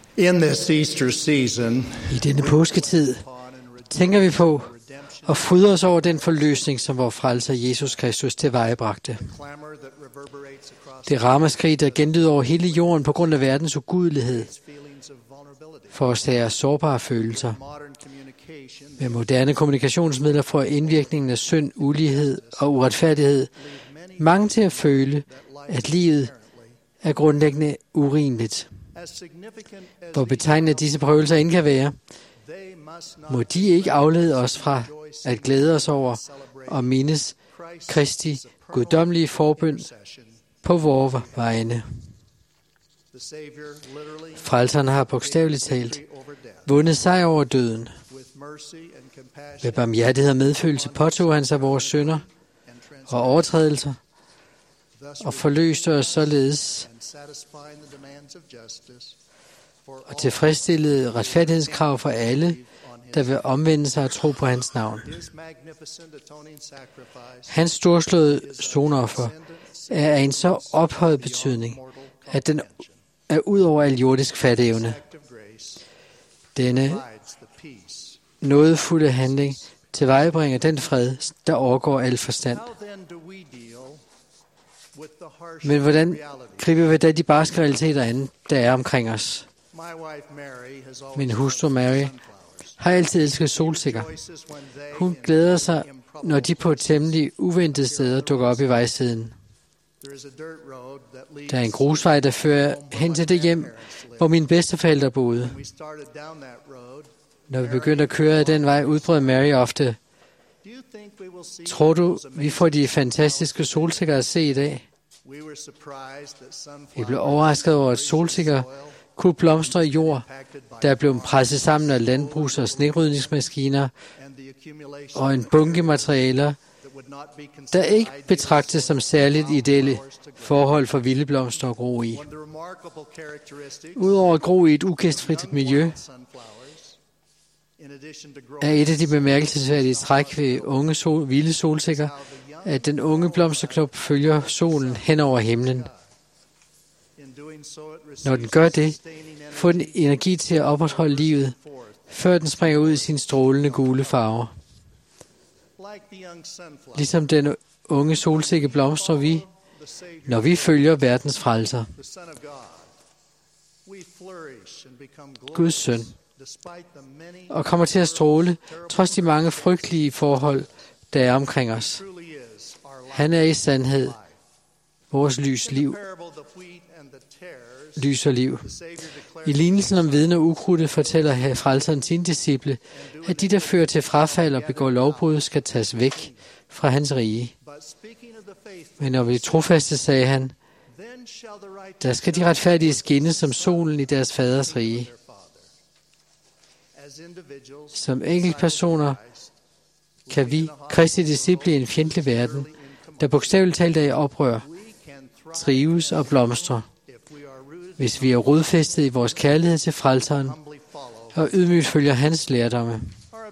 In this Easter season, I denne påsketid tænker vi på og fryder os over den forløsning, som vor frelser Jesus Kristus tilvejebragte. Det ramaskrig, der genlyder over hele jorden på grund af verdens ugudelighed, forårsager sårbare følelser. Med moderne kommunikationsmidler får indvirkningen af synd, ulighed og uretfærdighed mange til at føle, at livet er grundlæggende urimeligt. Hvor betegnende disse prøvelser end kan være, må de ikke aflede os fra at glæde os over og mindes Kristi guddommelige forbøn på vores vegne. Frelseren har bogstaveligt talt vundet sejr over døden. Ved barmhjertighed og medfølelse påtog han sig vores synder og overtrædelser og forløste os således og tilfredsstillede retfærdighedskrav for alle, der vil omvende sig og tro på hans navn. Hans storslåede sonoffer er af en så ophøjet betydning, at den er ud over al jordisk fatteevne. Denne nådefulde handling tilvejebringer den fred, der overgår al forstand. Men hvordan griber vi da de barske realiteter an, der er omkring os? Min hustru Mary har altid elsket solsikker. Hun glæder sig, når de på temmelig uventede steder dukker op i vejsiden. Der er en grusvej, der fører hen til det hjem, hvor mine bedsteforældre boede. Når vi begyndte at køre ad den vej, udbrød Mary ofte: tror du, vi får de fantastiske solsikker at se i dag? Vi blev overrasket over, at solsikker kunne blomstre i jord, der blev presset sammen af landbrugs- og snerydningsmaskiner og en bunke materialer, der ikke betragtes som særligt ideelle forhold for vilde blomster at gro i. Udover at gro i et ugæstfrit miljø, er et af de bemærkelsesværdige træk ved unge vilde solsikker, at den unge blomsterknop følger solen hen over himlen. Når den gør det, får den energi til at opretholde livet, før den springer ud i sin strålende gule farver. Ligesom den unge solsikke blomstrer vi, når vi følger verdens frelser. Guds søn, og kommer til at stråle, trods de mange frygtelige forhold, der er omkring os. Han er i sandhed vores lys og liv. I lignelsen om viden og ukrudtet fortæller frelseren sine disciple, at de, der fører til frafald og begår lovbrud, skal tages væk fra hans rige. Men når vi er trofaste, sagde han, der skal de retfærdige skinne som solen i deres faders rige. Som enkeltpersoner kan vi, Kristi disciple i en fjendtlig verden, der bogstaveligt talt er i oprør, trives og blomstre, hvis vi er rodfæstet i vores kærlighed til frelseren og ydmygt følger hans lærdomme.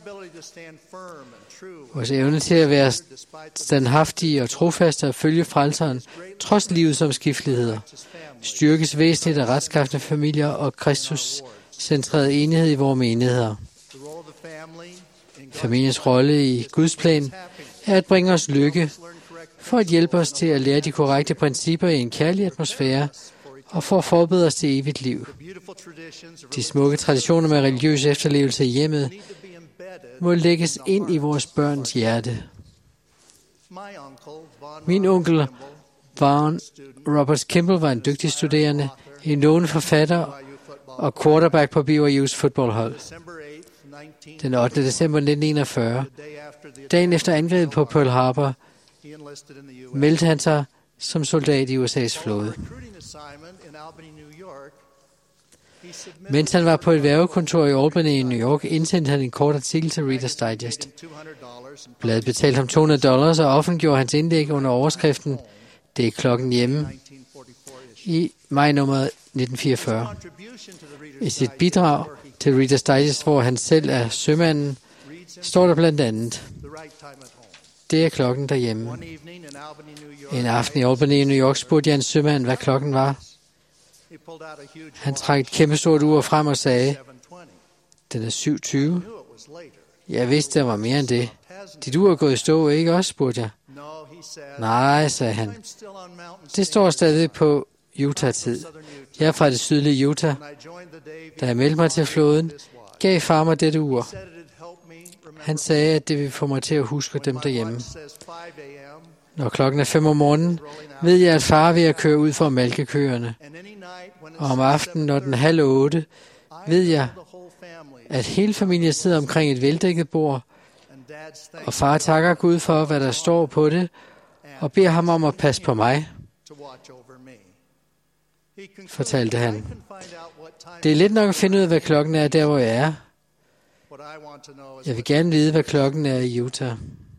Vores evne til at være standhaftige og trofaste og følge frelseren, trods livets omskifteligheder, styrkes væsentligt af retskafne familier og Kristus-centreret enighed i vores menigheder. Familiens rolle i Guds plan er at bringe os lykke, for at hjælpe os til at lære de korrekte principper i en kærlig atmosfære, og for at forberede os til evigt liv. De smukke traditioner med religiøs efterlevelse i hjemmet må lægges ind i vores børns hjerte. Min onkel Warren Roberts Kimball var en dygtig studerende, en lovende forfatter og quarterback på BYU's fodboldhold. Den 8. december 1941, dagen efter angrebet på Pearl Harbor, meldte han sig som soldat i USA's flåde. Mens han var på et værgekontor i Albany i New York, indsendte han en kort artikel til Reader's Digest. Bladet betalte ham $200 og offentliggjorde hans indlæg under overskriften "Det er klokken hjemme" i maj-nummeret 1944. I sit bidrag til Reader's Digest, hvor han selv er sømanden, står der blandt andet: "Det er klokken derhjemme." En aften i Albany i New York spurgte jeg en sømand, hvad klokken var. Han trak et kæmpestort ur frem og sagde, den er 7:20. Jeg vidste, der var mere end det. Dit ur er gået i stå, ikke også, spurgte jeg. Nej, sagde han. Det står stadig på Utah-tid. Jeg er fra det sydlige Utah. Da jeg meldte mig til flåden, gav far mig dette ur. Han sagde, at det ville få mig til at huske dem derhjemme. Når klokken er 5 om morgenen, ved jeg, at far er ved at køre ud for at malke køerne. Og om aftenen, når den er 7:30, ved jeg, at hele familien sidder omkring et veldækket bord, og far takker Gud for, hvad der står på det, og beder ham om at passe på mig, fortalte han. Det er let nok at finde ud af, hvad klokken er der, hvor jeg er. Jeg vil gerne vide, hvad klokken er i Utah.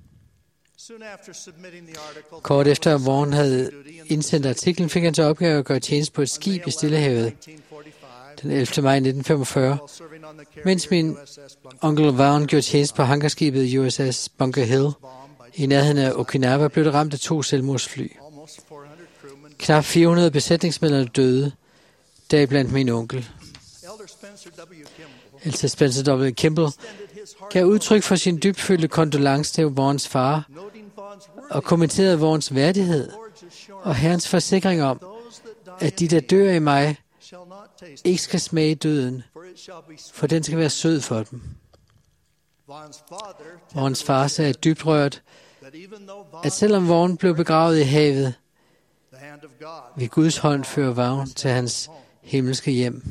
Kort efter, at Vaughn havde indsendt artiklen, fik han til opgave at gøre tjeneste på et skib i Stillehavet den 11. maj 1945, mens min onkel Vaughn gjorde tjeneste på hangarskibet USS Bunker Hill. I nærheden af Okinawa blev det ramt af 2 selvmordsfly. Knap 400 besætningsmedlemmer døde, deriblandt min onkel. Elder Spencer W. Kimball gav udtryk for sin dybfølte kondolence til Vaughns far og kommenterede Vaughns værdighed og Herrens forsikring om, at de, der dør i mig, ikke skal smage døden, for den skal være sød for dem. Vaughns far sagde dybt rørt, at selvom Vaughn blev begravet i havet, vil Guds hånd føre Vaughn til hans himmelske hjem.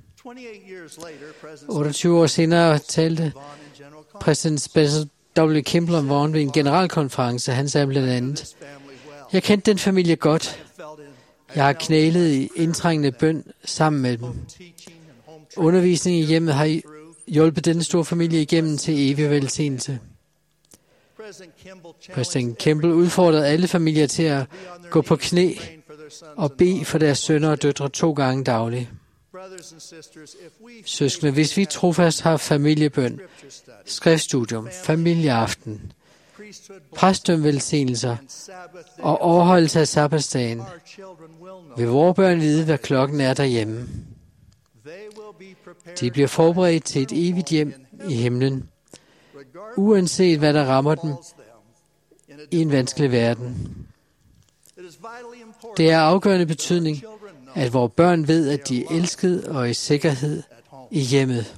28 år senere talte præsident Spencer W. Kimball om Vaughn ved en generalkonference. Han sagde blandt andet, jeg kendte den familie godt. Jeg har knælet i indtrængende bøn sammen med dem. Undervisning i hjemmet har hjulpet denne store familie igennem til evig velsignelse. Præsident Kimball udfordrede alle familier til at gå på knæ og bede for deres sønner og døtre 2 gange dagligt. Søskende, hvis vi trofast har familiebøn, skriftstudium, familieaften, præstdømvelsignelser og overholdelse af sabbatsdagen, vil vores børn vide, hvad klokken er derhjemme. De bliver forberedt til et evigt hjem i himlen, uanset hvad der rammer dem i en vanskelig verden. Det er af afgørende betydning, at vores børn ved, at de er elsket og i sikkerhed i hjemmet.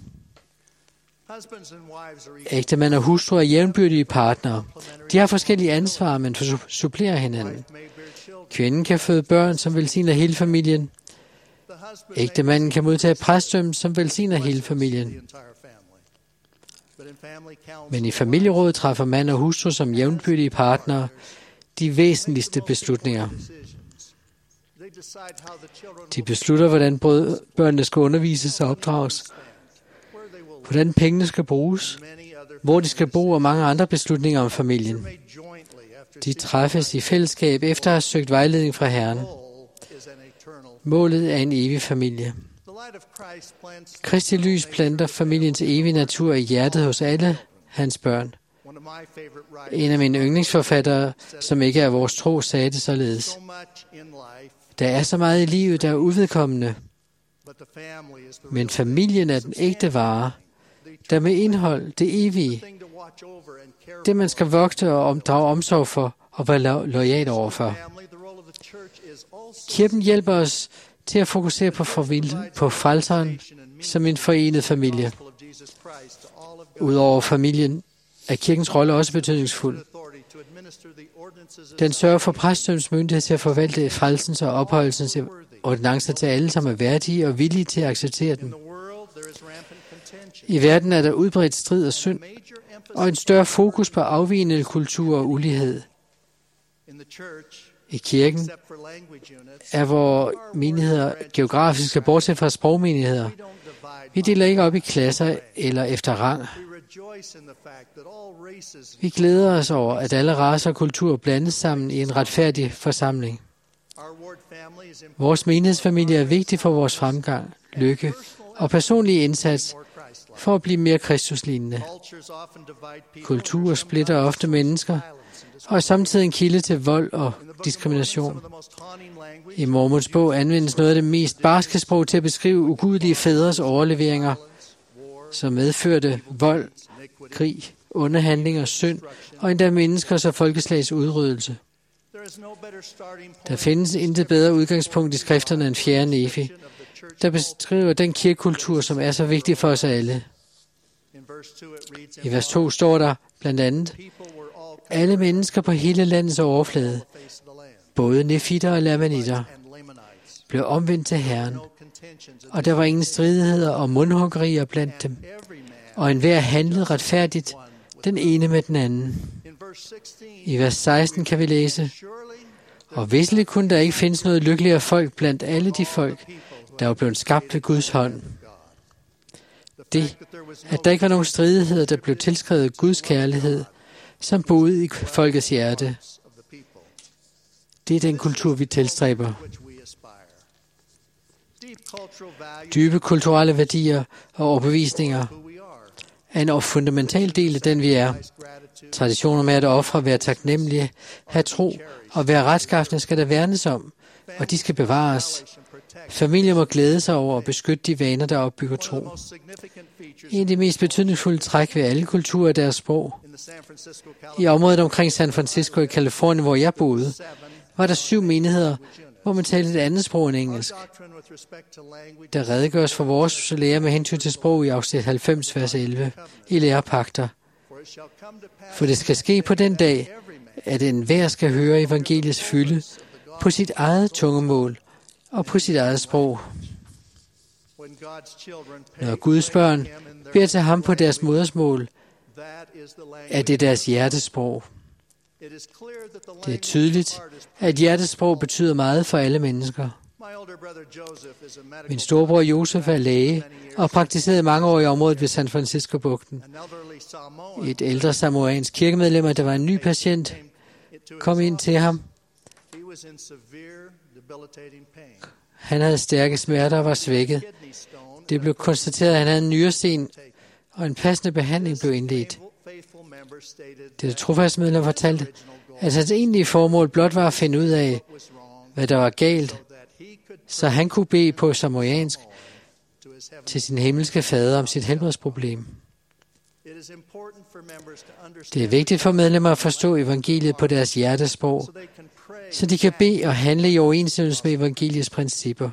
Ægtemænd og hustru er jævnbyrdige partnere. De har forskellige ansvar, men supplerer hinanden. Kvinden kan føde børn, som velsigner hele familien. Ægtemanden kan modtage præstdømme, som velsigner hele familien. Men i familierådet træffer mand og hustru som jævnbyrdige partnere de væsentligste beslutninger. De beslutter, hvordan børnene skal undervises og opdrages, hvordan pengene skal bruges, hvor de skal bo og mange andre beslutninger om familien. De træffes i fællesskab efter at have søgt vejledning fra Herren. Målet er en evig familie. Kristi lys planter familiens evige natur i hjertet hos alle hans børn. En af mine yndlingsforfattere, som ikke er vores tro, sagde det således. Der er så meget i livet, der er uvedkommende, men familien er den ægte vare, der med indhold det evige, det man skal vogte og drage omsorg for og være loyal overfor. Kirken hjælper os til at fokusere på frelseren som en forenet familie. Udover familien er kirkens rolle også betydningsfuld. Den sørger for præstdømmens myndighed til at forvalte frelsens og ophøjelsens ordinancer til alle, som er værdige og villige til at acceptere den. I verden er der udbredt strid og synd, og en større fokus på afvigende kultur og ulighed. I kirken er vores menigheder geografiske, bortset fra sprogmenigheder. Vi deler ikke op i klasser eller efter rang. Vi glæder os over, at alle racer og kulturer blandes sammen i en retfærdig forsamling. Vores menighedsfamilie er vigtig for vores fremgang, lykke og personlige indsats for at blive mere kristuslignende. Kulturer splitter ofte mennesker, og er samtidig en kilde til vold og diskrimination. I Mormons bog anvendes noget af det mest barske sprog til at beskrive ugudelige fædres overleveringer, som medførte vold, krig, underhandlinger, synd og endda menneskers og folkeslags udryddelse. Der findes intet bedre udgangspunkt i skrifterne end 4. Nefi, der beskriver den kirkekultur, som er så vigtig for os alle. I vers 2 står der blandt andet, alle mennesker på hele landets overflade, både nefitter og lamanitter, blev omvendt til Herren, og der var ingen stridigheder og mundhuggerier blandt dem, og enhver handlede retfærdigt, den ene med den anden. I vers 16 kan vi læse, og visselig kunne der ikke findes noget lykkeligere folk blandt alle de folk, der var blevet skabt ved Guds hånd. Det, at der ikke var nogen stridigheder, der blev tilskrevet Guds kærlighed, som boede i folkets hjerte. Det er den kultur, vi tilstræber. Dybe kulturelle værdier og overbevisninger er en fundamental del af den, vi er. Traditioner med at ofre, være taknemmelige, have tro og være retskaffende skal der værnes om, og de skal bevares. Familier må glæde sig over at beskytte de vaner, der opbygger tro. En af de mest betydningsfulde træk ved alle kulturer er deres sprog. I området omkring San Francisco i Californien, hvor jeg boede, var der 7 menigheder, hvor man talte et andet sprog end engelsk. Der redegøres for vores lære med hensyn til sprog i afsnit 90, vers 11, i lærepagter. For det skal ske på den dag, at enhver skal høre evangeliets fylde på sit eget tungemål og på sit eget sprog. Når Guds børn beder til ham på deres modersmål, er det deres hjertesprog. Det er tydeligt, at hjertesprog betyder meget for alle mennesker. Min storebror Josef er læge og praktiserede mange år i området ved San Francisco-bugten. Et ældre samoansk kirkemedlem, der var en ny patient, kom ind til ham. Han havde stærke smerter og var svækket. Det blev konstateret, at han havde en nyresten, og en passende behandling blev indledt. Det trofaste medlem fortalte, at hans egentlige formål blot var at finde ud af, hvad der var galt, så han kunne bede på samoansk til sin himmelske fader om sit helbredsproblem. Det er vigtigt for medlemmer at forstå evangeliet på deres hjertesprog, så de kan bede og handle i overensstemmelse med evangeliets principper.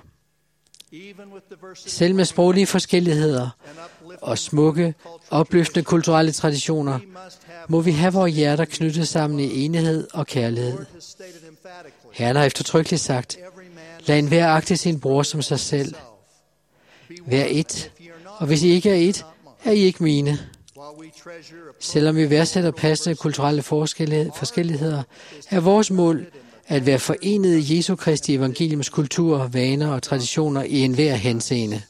Selv med sproglige forskelligheder og smukke, opløftende kulturelle traditioner, må vi have vores hjerter knyttet sammen i enighed og kærlighed. Herren har eftertrykkeligt sagt, lad enhver agte sin bror som sig selv. Vær et, og hvis I ikke er et, er I ikke mine. Selvom vi værdsætter passende kulturelle forskelligheder, er vores mål at være forenet i Jesu Kristi evangeliums kultur, vaner og traditioner i enhver henseende.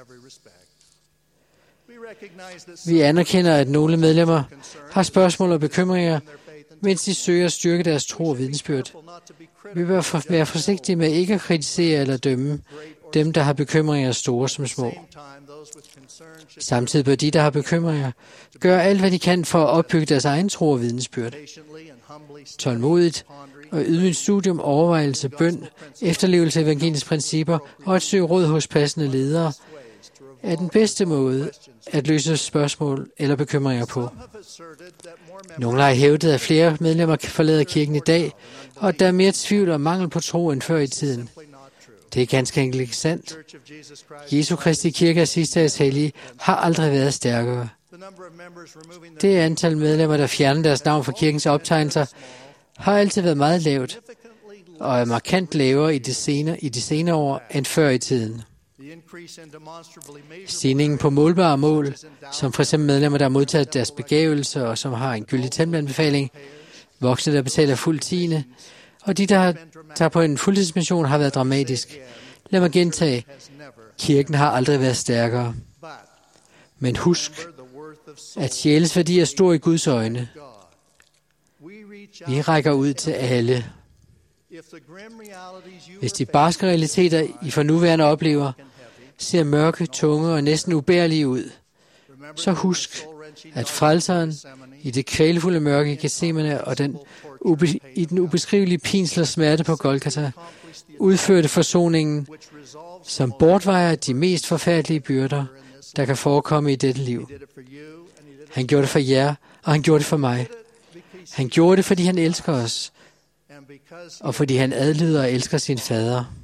Vi anerkender, at nogle medlemmer har spørgsmål og bekymringer, mens de søger at styrke deres tro og vidensbyrd. Vi bør være forsigtige med ikke at kritisere eller dømme dem, der har bekymringer store som små. Samtidig bør de, der har bekymringer, gøre alt, hvad de kan for at opbygge deres egen tro og vidensbyrd. Tålmodigt og ydmygt studium, overvejelse, bøn, efterlevelse af evangeliets principper og at søge råd hos passende ledere er den bedste måde at løse spørgsmål eller bekymringer på. Nogle har hævdet, at flere medlemmer kan forlade kirken i dag, og at der er mere tvivl og mangel på tro end før i tiden. Det er ganske enkelt ikke sandt. Jesu Kristi Kirke af sidste dages hellige har aldrig været stærkere. Det antal medlemmer, der fjerner deres navn fra kirkens optegnelser, har altid været meget lavt, og er markant lavere i de senere år end før i tiden. Stigningen på målbare mål, som f.eks. medlemmer, der har modtaget deres begævelse og som har en gyldig tempelanbefaling, voksne, der betaler fuld tiende, og de, der tager på en fuldtidsmission, har været dramatisk. Lad mig gentage. Kirken har aldrig været stærkere. Men husk, at sjælens værdi er stor i Guds øjne. Vi rækker ud til alle. Hvis de barske realiteter, I for nuværende oplever, ser mørke, tunge og næsten ubærlige ud, så husk, at frelseren i det kvalefulde mørke i Getsemane og i den ubeskrivelige pinsel og smerte på Golgata udførte forsoningen, som bortvejer de mest forfærdelige byrder, der kan forekomme i dette liv. Han gjorde det for jer, og han gjorde det for mig. Han gjorde det, fordi han elsker os, og fordi han adlyder og elsker sin fader.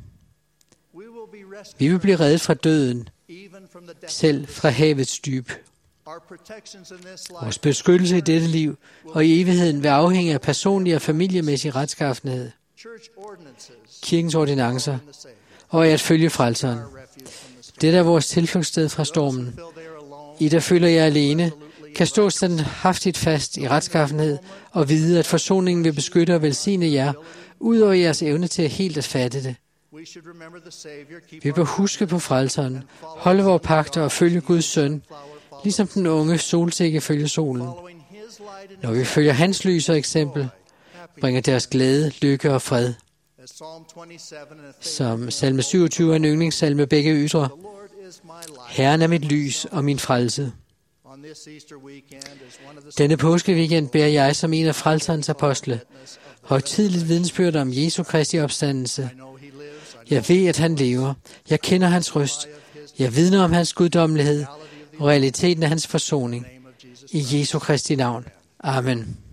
Vi vil blive reddet fra døden, selv fra havets dyb. Vores beskyttelse i dette liv og i evigheden vil afhænge af personlig og familiemæssig retskaffenhed, kirkens ordinancer og af at følge frelseren. Dette er vores tilflugtssted fra stormen. I, der føler jer alene, kan stå standhaftigt fast i retskaffenhed og vide, at forsoningen vil beskytte og velsigne jer, ud over jeres evne til helt at fatte det. Vi bør huske på frelseren, holde vores pagter og følge Guds søn, ligesom den unge solsikke følger solen. Når vi følger hans lys og eksempel, bringer det os glæde, lykke og fred. Som salme 27 er en yndlingssalme begge ytre. Herren er mit lys og min frelse. Denne påskeweekend bærer jeg som en af frelserens apostle højtideligt vidnesbyrd om Jesu Kristi opstandelse. Jeg ved, at han lever. Jeg kender hans røst. Jeg vidner om hans guddommelighed og realiteten af hans forsoning. I Jesu Kristi navn. Amen.